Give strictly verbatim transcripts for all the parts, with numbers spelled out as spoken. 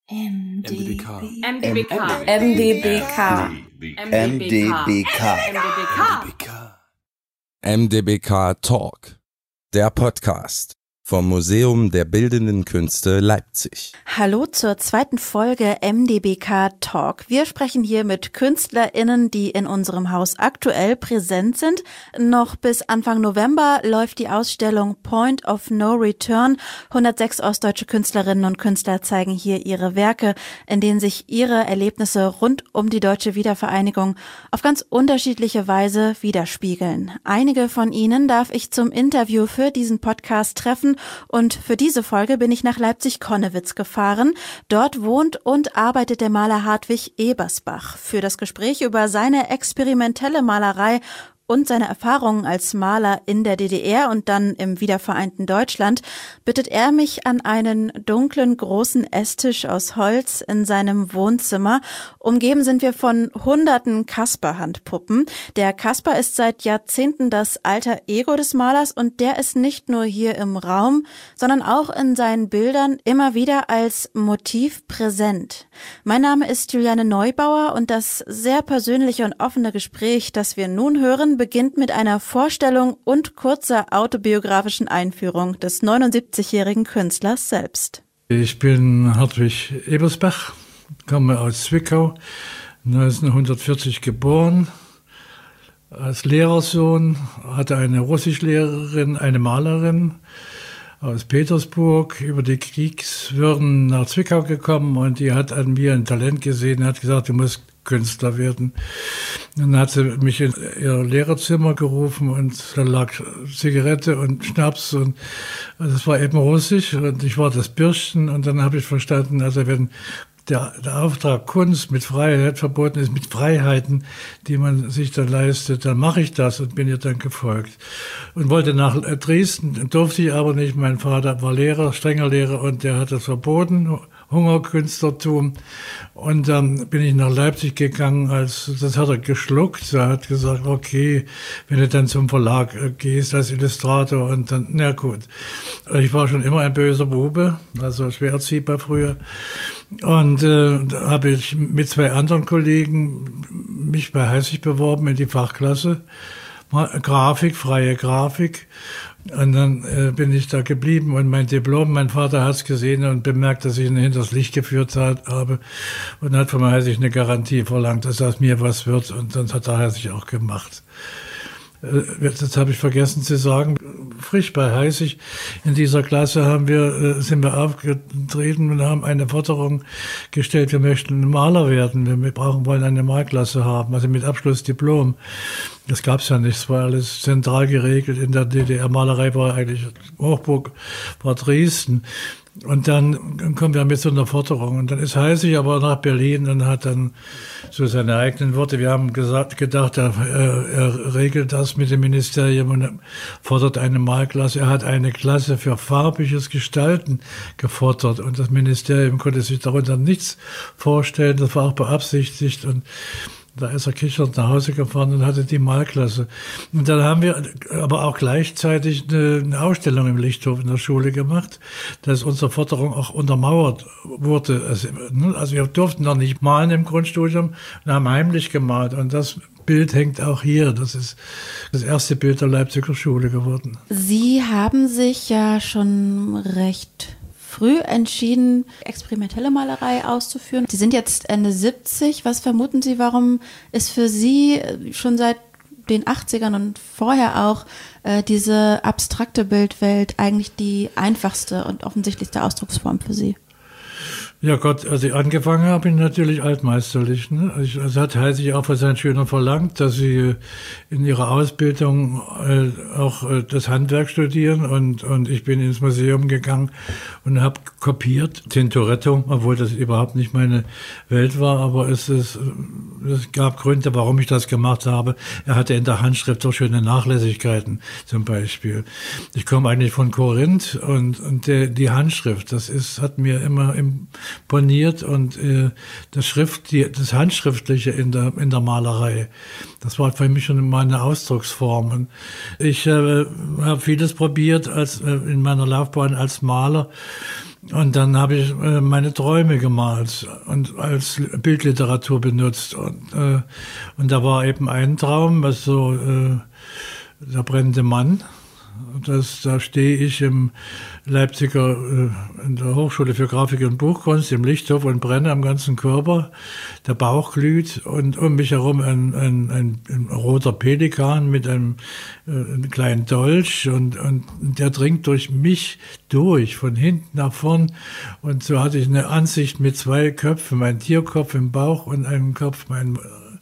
M D B K. M D B K. M D B K. M D B K. M D B K Talk, der Podcast vom Museum der Bildenden Künste Leipzig. Hallo zur zweiten Folge M D B K Talk. Wir sprechen hier mit KünstlerInnen, die in unserem Haus aktuell präsent sind. Noch bis Anfang November läuft die Ausstellung Point of No Return. hundertsechs ostdeutsche Künstlerinnen und Künstler zeigen hier ihre Werke, in denen sich ihre Erlebnisse rund um die deutsche Wiedervereinigung auf ganz unterschiedliche Weise widerspiegeln. Einige von ihnen darf ich zum Interview für diesen Podcast treffen. Und für diese Folge bin ich nach Leipzig-Konnewitz gefahren. Dort wohnt und arbeitet der Maler Hartwig Ebersbach. Für das Gespräch über seine experimentelle Malerei und seine Erfahrungen als Maler in der D D R und dann im wiedervereinten Deutschland bittet er mich an einen dunklen, großen Esstisch aus Holz in seinem Wohnzimmer. Umgeben sind wir von hunderten Kasper-Handpuppen. Der Kasper ist seit Jahrzehnten das alter Ego des Malers und der ist nicht nur hier im Raum, sondern auch in seinen Bildern immer wieder als Motiv präsent. Mein Name ist Juliane Neubauer und das sehr persönliche und offene Gespräch, das wir nun hören, beginnt mit einer Vorstellung und kurzer autobiografischen Einführung des neunundsiebzigjährigen Künstlers selbst. Ich bin Hartwig Ebersbach, komme aus Zwickau, neunzehnhundertvierzig geboren, als Lehrersohn, hatte eine Russischlehrerin, eine Malerin aus Petersburg, über die Kriegswürden nach Zwickau gekommen und die hat an mir ein Talent gesehen, hat gesagt, du musst Künstler werden. Dann hat sie mich in ihr Lehrerzimmer gerufen und da lag Zigarette und Schnaps und das war eben Russisch und ich war das Bürschchen und dann habe ich verstanden, also wenn der, der Auftrag Kunst mit Freiheit verboten ist, mit Freiheiten, die man sich dann leistet, dann mache ich das und bin ihr dann gefolgt. Und wollte nach Dresden, durfte ich aber nicht. Mein Vater war Lehrer, strenger Lehrer und der hat das verboten, Hungerkünstlertum. Und dann bin ich nach Leipzig gegangen, als das hat er geschluckt. Er hat gesagt, okay, wenn du dann zum Verlag gehst als Illustrator und dann, na gut. Ich war schon immer ein böser Bube, also schwer erziehbar früher. Und äh, da habe ich mit zwei anderen Kollegen mich bei Heißig beworben in die Fachklasse. Grafik, freie Grafik. Und dann äh, bin ich da geblieben und mein Diplom, mein Vater hat es gesehen und bemerkt, dass ich ihn hinters Licht geführt hat, habe und hat von mir Heißig eine Garantie verlangt, dass aus mir was wird und dann hat er Heißig auch gemacht. Das habe ich vergessen zu sagen. Frisch bei Heißig in dieser Klasse haben wir, sind wir aufgetreten und haben eine Forderung gestellt, wir möchten Maler werden, wir brauchen, wollen eine Malklasse haben, also mit Abschlussdiplom. Das gab es ja nicht, es war alles zentral geregelt in der D D R. Malerei war eigentlich, Hochburg war Dresden. Und dann kommen wir mit so einer Forderung. Und dann ist Heißig aber nach Berlin und hat dann so seine eigenen Worte. Wir haben gesagt, gedacht, er, er regelt das mit dem Ministerium und fordert eine Malklasse. Er hat eine Klasse für farbiges Gestalten gefordert. Und das Ministerium konnte sich darunter nichts vorstellen. Das war auch beabsichtigt. Und da ist er kichernd nach Hause gefahren und hatte die Malklasse. Und dann haben wir aber auch gleichzeitig eine, eine Ausstellung im Lichthof in der Schule gemacht, dass unsere Forderung auch untermauert wurde. Also, also wir durften noch nicht malen im Grundstudium und haben heimlich gemalt. Und das Bild hängt auch hier. Das ist das erste Bild der Leipziger Schule geworden. Sie haben sich ja schon recht früh entschieden, experimentelle Malerei auszuführen. Sie sind jetzt Ende siebzig. Was vermuten Sie, warum ist für Sie schon seit den achtzigern und vorher auch äh, diese abstrakte Bildwelt eigentlich die einfachste und offensichtlichste Ausdrucksform für Sie? Ja Gott, als ich angefangen habe, bin ich natürlich altmeisterlich. Ne? Also, also hat Heißig auch von seinen Schülern verlangt, dass sie in ihrer Ausbildung äh, auch äh, das Handwerk studieren und und ich bin ins Museum gegangen und habe kopiert Tintoretto, obwohl das überhaupt nicht meine Welt war, aber es, ist, es gab Gründe, warum ich das gemacht habe. Er hatte in der Handschrift so schöne Nachlässigkeiten zum Beispiel. Ich komme eigentlich von Korinth und, und der, die Handschrift, das ist, hat mir immer im imponiert und äh, das Schrift, die, das Handschriftliche in der in der Malerei, das war für mich schon mal eine Ausdrucksform. Und ich äh, habe vieles probiert als äh, in meiner Laufbahn als Maler Und dann habe ich äh, meine Träume gemalt und als Bildliteratur benutzt. Und, äh, und da war eben ein Traum, was so äh, der brennende Mann. Das, da stehe ich im Leipziger, äh, in der Hochschule für Grafik und Buchkunst, im Lichthof und brenne am ganzen Körper. Der Bauch glüht und um mich herum ein, ein, ein, ein roter Pelikan mit einem, äh, einem kleinen Dolch und, und der dringt durch mich durch, von hinten nach vorn. Und so hatte ich eine Ansicht mit zwei Köpfen, mein Tierkopf im Bauch und einem Kopf, mein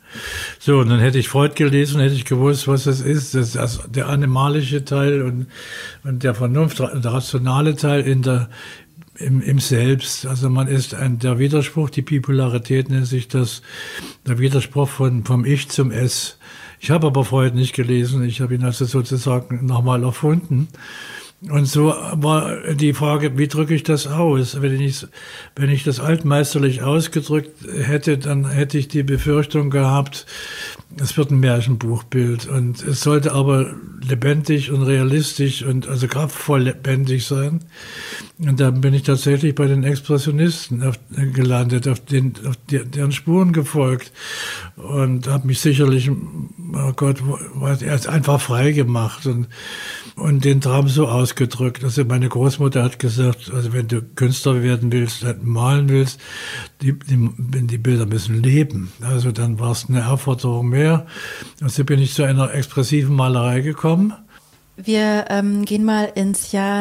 So, und dann hätte ich Freud gelesen, hätte ich gewusst, was das ist. Das ist das, der animalische Teil und, und der Vernunft, der rationale Teil in der, im, im Selbst. Also man ist ein, der Widerspruch, die Bipolarität nennt sich das, der Widerspruch von, vom Ich zum Es. Ich habe aber Freud nicht gelesen, ich habe ihn also sozusagen nochmal erfunden. Und so war die Frage, wie drücke ich das aus? Wenn ich, wenn ich das altmeisterlich ausgedrückt hätte, dann hätte ich die Befürchtung gehabt, es wird ein Märchenbuchbild. Und es sollte aber lebendig und realistisch und also kraftvoll lebendig sein. Und dann bin ich tatsächlich bei den Expressionisten auf, gelandet, auf, den, auf die, deren Spuren gefolgt und habe mich sicherlich, oh Gott, er ist einfach frei gemacht und, und den Traum so ausgedrückt. Also meine Großmutter hat gesagt, also wenn du Künstler werden willst, malen willst, die, die, die Bilder müssen leben. Also dann war es eine Aufforderung mehr. Also bin ich zu einer expressiven Malerei gekommen. Wir ähm, gehen mal ins Jahr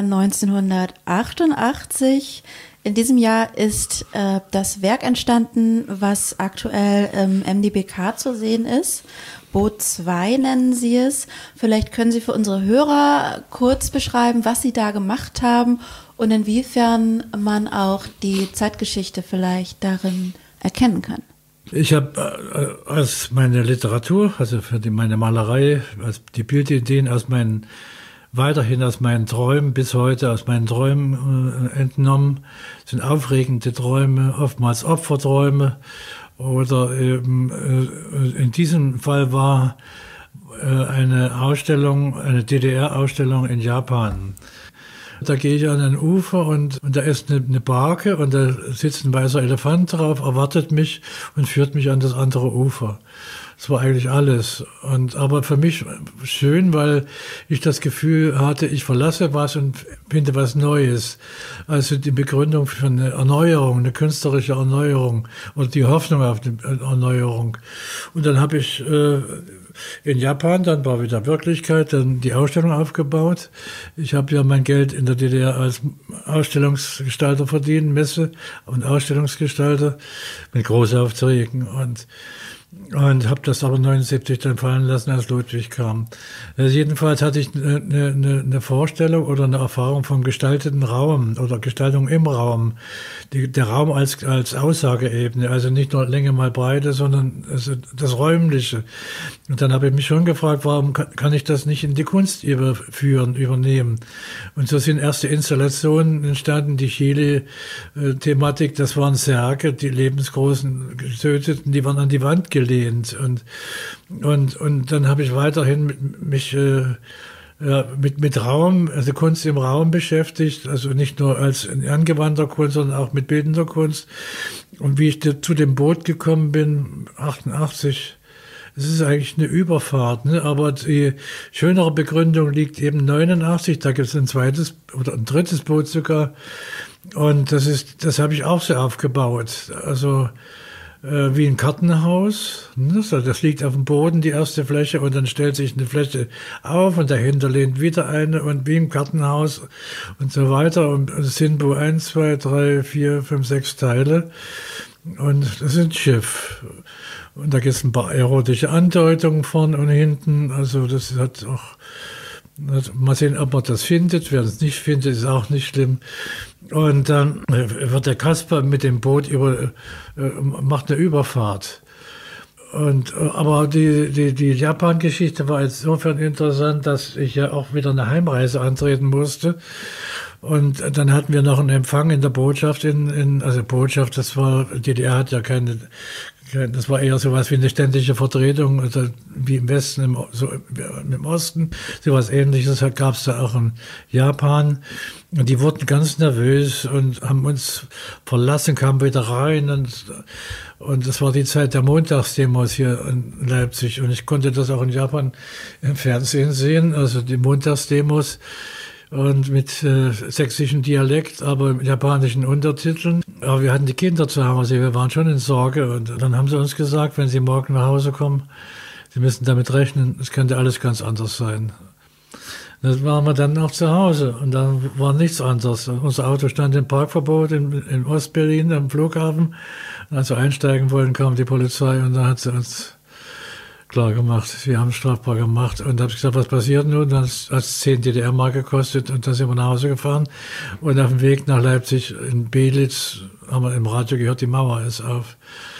neunzehnhundertachtundachtzig. In diesem Jahr ist äh, das Werk entstanden, was aktuell im M D B K zu sehen ist. Boot zwei nennen Sie es. Vielleicht können Sie für unsere Hörer kurz beschreiben, was Sie da gemacht haben und inwiefern man auch die Zeitgeschichte vielleicht darin erkennen kann. Ich habe äh, als meine Literatur, also für die, meine Malerei, als die Bildideen aus meinen, weiterhin aus meinen Träumen bis heute aus meinen Träumen äh, entnommen, sind aufregende Träume, oftmals Opferträume oder eben, äh, in diesem Fall war äh, eine Ausstellung, eine D D R-Ausstellung in Japan. Da gehe ich an ein Ufer und, und da ist eine, eine Barke und da sitzt ein weißer Elefant drauf, erwartet mich und führt mich an das andere Ufer. Das war eigentlich alles. Und, aber für mich schön, weil ich das Gefühl hatte, ich verlasse was und finde was Neues. Also die Begründung für eine Erneuerung, eine künstlerische Erneuerung oder die Hoffnung auf eine Erneuerung. Und dann habe ich äh, in Japan, dann war wieder Wirklichkeit, dann die Ausstellung aufgebaut. Ich habe ja mein Geld in der D D R als Ausstellungsgestalter verdient, Messe- und Ausstellungsgestalter mit Großaufträgen und Und habe das aber neunundsiebzig dann fallen lassen, als Ludwig kam. Also jedenfalls hatte ich eine, eine, eine Vorstellung oder eine Erfahrung vom gestalteten Raum oder Gestaltung im Raum. Die, der Raum als, als Aussageebene, also nicht nur Länge mal Breite, sondern also das Räumliche. Und dann habe ich mich schon gefragt, warum kann, kann ich das nicht in die Kunst überführen, übernehmen? Und so sind erste Installationen entstanden, die Chile-Thematik, das waren Särge, die lebensgroßen Getöteten, die waren an die Wand gelehnt und und und dann habe ich weiterhin mit, mich äh, ja, mit mit Raum, also Kunst im Raum beschäftigt, also nicht nur als angewandter Kunst, sondern auch mit bildender Kunst. Und wie ich zu dem Boot gekommen bin, achtundachtzig, es ist eigentlich eine Überfahrt, ne? Aber die schönere Begründung liegt eben neunundachtzig, da gibt es ein zweites oder ein drittes Boot sogar und das ist, das habe ich auch so aufgebaut, also wie ein Kartenhaus. Das liegt auf dem Boden, die erste Fläche, und dann stellt sich eine Fläche auf und dahinter lehnt wieder eine und wie im Kartenhaus und so weiter. Und es sind wo eins, zwei, drei, vier, fünf, sechs Teile und das ist ein Schiff. Und da gibt es ein paar erotische Andeutungen vorne und hinten. Also das hat auch, mal sehen, ob man das findet. Wer das nicht findet, ist auch nicht schlimm. Und dann wird der Kasper mit dem Boot über, äh, macht eine Überfahrt. Und, aber die, die, die Japan-Geschichte war insofern interessant, dass ich ja auch wieder eine Heimreise antreten musste. Und dann hatten wir noch einen Empfang in der Botschaft, in, in also Botschaft, das war, die D D R hat ja keine, keine das war eher sowas wie eine ständige Vertretung, also wie im Westen, im, so im Osten, sowas Ähnliches gab es da auch in Japan. Und die wurden ganz nervös und haben uns verlassen, kamen wieder rein und, und das war die Zeit der Montagsdemos hier in Leipzig und ich konnte das auch in Japan im Fernsehen sehen, also die Montagsdemos. Und mit äh, sächsischem Dialekt, aber mit japanischen Untertiteln. Aber wir hatten die Kinder zu Hause, wir waren schon in Sorge. Und dann haben sie uns gesagt, wenn sie morgen nach Hause kommen, sie müssen damit rechnen, es könnte alles ganz anders sein. Das waren wir dann auch zu Hause und da war nichts anderes. Unser Auto stand im Parkverbot in, in Ostberlin am Flughafen. Und als wir einsteigen wollten, kam die Polizei und da hat sie uns klar gemacht, wir haben strafbar gemacht. Und da habe ich gesagt, was passiert nun? Dann hat es zehn D D R-Mark gekostet und dann sind wir nach Hause gefahren. Und auf dem Weg nach Leipzig in Belitz haben wir im Radio gehört, die Mauer ist auf.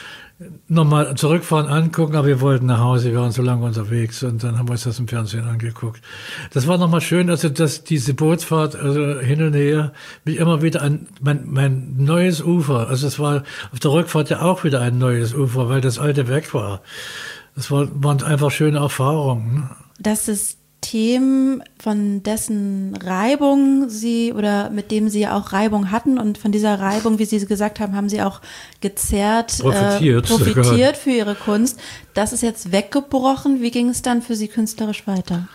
Nochmal zurückfahren, angucken, aber wir wollten nach Hause, wir waren so lange unterwegs und dann haben wir uns das im Fernsehen angeguckt. Das war nochmal schön, also dass diese Bootsfahrt also hin und her mich immer wieder an mein, mein neues Ufer, also es war auf der Rückfahrt ja auch wieder ein neues Ufer, weil das alte weg war. Das war, waren einfach schöne Erfahrungen. Das System, von dessen Reibung Sie oder mit dem Sie auch Reibung hatten und von dieser Reibung, wie Sie gesagt haben, haben Sie auch gezerrt, profitiert, äh, profitiert für Ihre Kunst. Das ist jetzt weggebrochen. Wie ging es dann für Sie künstlerisch weiter?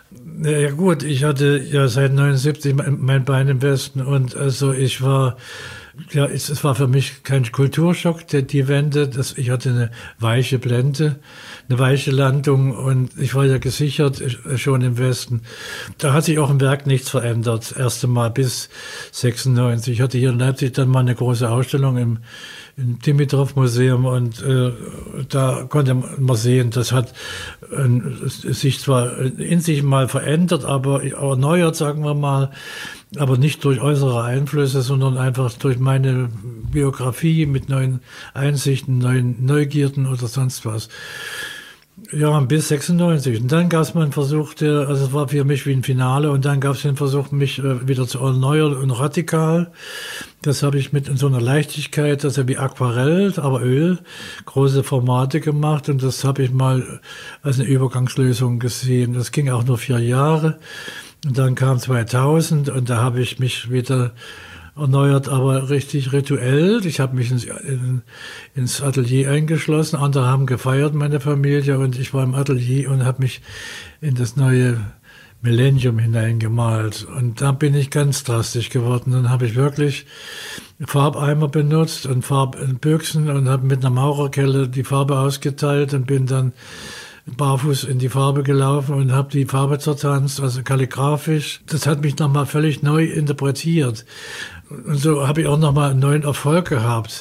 Ja gut, ich hatte ja seit neunundsiebzig mein Bein im Westen und also ich war Ja, es, es war für mich kein Kulturschock, die, die Wende. Das, ich hatte eine weiche Blende, eine weiche Landung und ich war ja gesichert schon im Westen. Da hat sich auch im Werk nichts verändert, das erste Mal bis sechsundneunzig. Ich hatte hier in Leipzig dann mal eine große Ausstellung im, im Dimitrov-Museum und äh, da konnte man sehen, das hat äh, sich zwar in sich mal verändert, aber erneuert, sagen wir mal, aber nicht durch äußere Einflüsse, sondern einfach durch meine Biografie mit neuen Einsichten, neuen Neugierden oder sonst was. Ja, bis sechsundneunzig. Und dann gab es mal einen Versuch, der, also es war für mich wie ein Finale, und dann gab es den Versuch, mich äh, wieder zu erneuern und radikal. Das habe ich mit in so einer Leichtigkeit, also wie Aquarell, aber Öl, große Formate gemacht, und das habe ich mal als eine Übergangslösung gesehen. Das ging auch nur vier Jahre. Und dann kam zweitausend und da habe ich mich wieder erneuert, aber richtig rituell. Ich habe mich ins, in, ins Atelier eingeschlossen. Andere haben gefeiert, meine Familie, und ich war im Atelier und habe mich in das neue Millennium hineingemalt. Und da bin ich ganz drastisch geworden. Dann habe ich wirklich Farbeimer benutzt und Farbbüchsen und habe mit einer Maurerkelle die Farbe ausgeteilt und bin dann barfuß in die Farbe gelaufen und habe die Farbe zertanzt, also kalligrafisch. Das hat mich nochmal völlig neu interpretiert. Und so habe ich auch nochmal einen neuen Erfolg gehabt.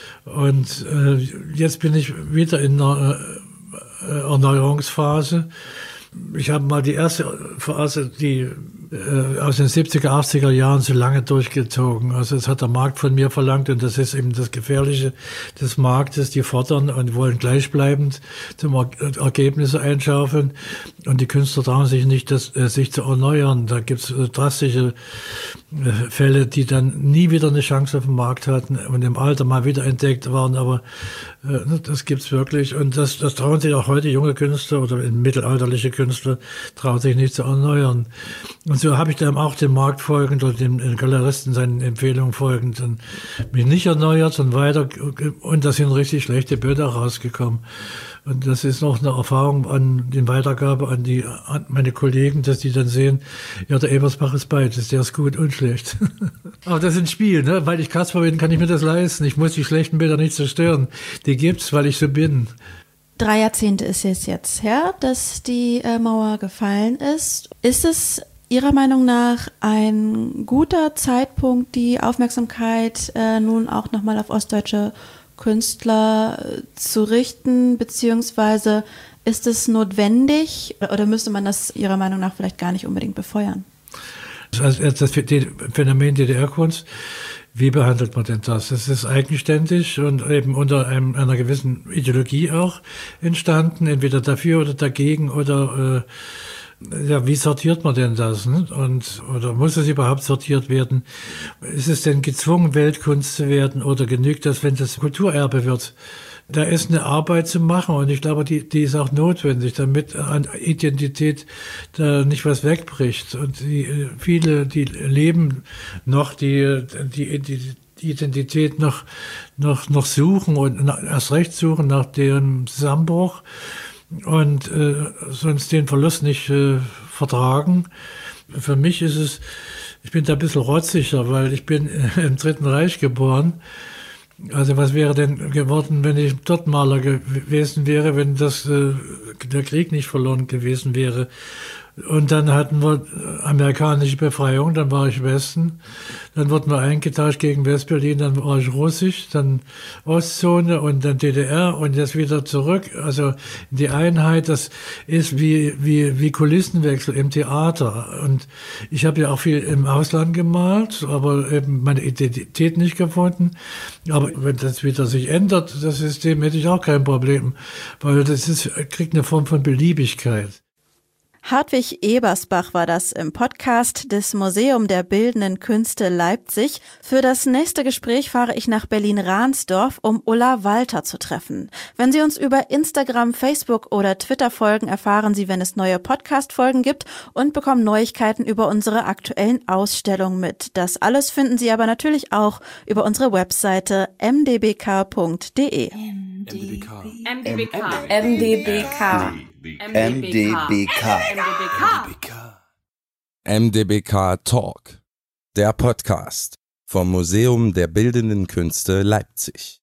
Und äh, jetzt bin ich wieder in einer äh, Erneuerungsphase. Ich habe mal die erste Phase, die äh, aus den siebziger, achtziger Jahren so lange durchgezogen. Also das hat der Markt von mir verlangt, und das ist eben das Gefährliche des Marktes. Die fordern und wollen gleichbleibend zum er Ergebnisse einschaufeln, und die Künstler trauen sich nicht, das, äh, sich zu erneuern. Da gibt es äh, drastische äh, Fälle, die dann nie wieder eine Chance auf dem Markt hatten und im Alter mal wieder entdeckt waren, aber äh, das gibt's wirklich, und das, das trauen sich auch heute junge Künstler oder mittelalterliche Künstler, trauen sich nicht zu erneuern. Und so habe ich dann auch dem Markt folgend oder dem, den Galeristen seinen Empfehlungen folgend und mich nicht erneuert und weiter, und da sind richtig schlechte Bilder rausgekommen. Und das ist noch eine Erfahrung an den Weitergabe an die an meine Kollegen, dass die dann sehen, ja, der Ebersbach ist beides, der ist gut und schlecht. Aber das ist ein Spiel, ne? Weil ich Kasper bin, kann ich mir das leisten. Ich muss die schlechten Bilder nicht zerstören. Die gibt's, weil ich so bin. Drei Jahrzehnte ist es jetzt her, dass die äh, Mauer gefallen ist. Ist es Ihrer Meinung nach ein guter Zeitpunkt, die Aufmerksamkeit äh, nun auch nochmal auf ostdeutsche Künstler äh, zu richten, beziehungsweise ist es notwendig oder müsste man das Ihrer Meinung nach vielleicht gar nicht unbedingt befeuern? Also das Phänomen D D R-Kunst, wie behandelt man denn das? Das ist eigenständig und eben unter einem, einer gewissen Ideologie auch entstanden, entweder dafür oder dagegen oder äh, Ja, wie sortiert man denn das? Ne? Und, oder muss es überhaupt sortiert werden? Ist es denn gezwungen, Weltkunst zu werden oder genügt das, wenn das Kulturerbe wird? Da ist eine Arbeit zu machen und ich glaube, die, die ist auch notwendig, damit an Identität da nicht was wegbricht. Und die, viele, die leben noch, die, die, die Identität noch, noch, noch suchen und erst recht suchen nach deren Zusammenbruch und äh, sonst den Verlust nicht äh, vertragen. Für mich ist es, ich bin da ein bisschen rotziger, weil ich bin im Dritten Reich geboren. Also was wäre denn geworden, wenn ich dort Maler gewesen wäre, wenn das äh, der Krieg nicht verloren gewesen wäre? Und dann hatten wir amerikanische Befreiung, dann war ich Westen, dann wurden wir eingetauscht gegen Westberlin, dann war ich Russisch, dann Ostzone und dann D D R und jetzt wieder zurück. Also die Einheit, das ist wie wie wie Kulissenwechsel im Theater. Und ich habe ja auch viel im Ausland gemalt, aber eben meine Identität nicht gefunden. Aber wenn das wieder sich ändert, das System, hätte ich auch kein Problem, weil das ist kriegt eine Form von Beliebigkeit. Hartwig Ebersbach war das im Podcast des Museum der Bildenden Künste Leipzig. Für das nächste Gespräch fahre ich nach Berlin-Ransdorf, um Ulla Walter zu treffen. Wenn Sie uns über Instagram, Facebook oder Twitter folgen, erfahren Sie, wenn es neue Podcast-Folgen gibt und bekommen Neuigkeiten über unsere aktuellen Ausstellungen mit. Das alles finden Sie aber natürlich auch über unsere Webseite m d b k punkt d e. M D B K. M D B K. M D B K. M D B K. M D B K Talk, der Podcast vom Museum der Bildenden Künste Leipzig.